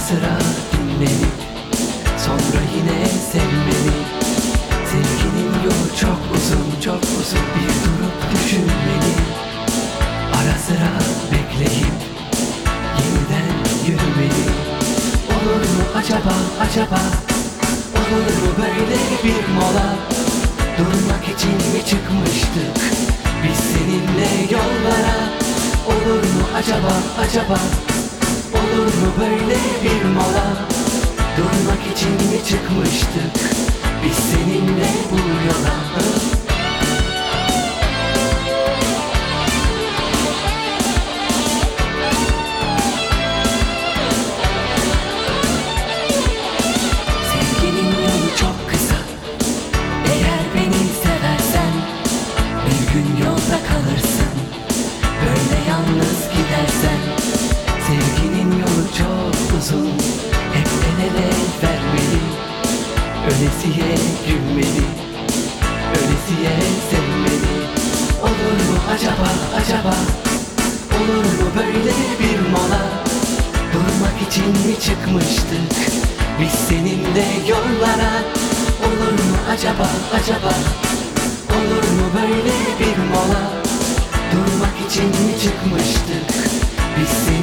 sıra dinlenip sonra yine sevmeli. Sevginin yolu çok uzun, çok uzun. Bir durup düşünmeli. Ara sıra bekleyip yeniden yürümeli. Olur mu acaba, acaba? Olur mu böyle bir mola? Durmak için mi çıkmıştık biz seninle yollara? Olur mu acaba, acaba? Olur mu böyle bir mola? Durmak için mi çıkmıştık biz seninle bu yola? Sevginin yolu çok kısa. Eğer beni seversen bir gün yolda kalırsın. Böyle yalnız gidersen sevginin yolu çok uzun. Hep el ele vermeli. Ölesiye gülmeli. Ölesiye sevmeli. Olur mu acaba, acaba? Olur mu böyle bir mola? Durmak için mi çıkmıştık biz seninle yollara? Olur mu acaba, acaba? Olur mu böyle bir mola? Durmak için mi çıkmıştık biz seninle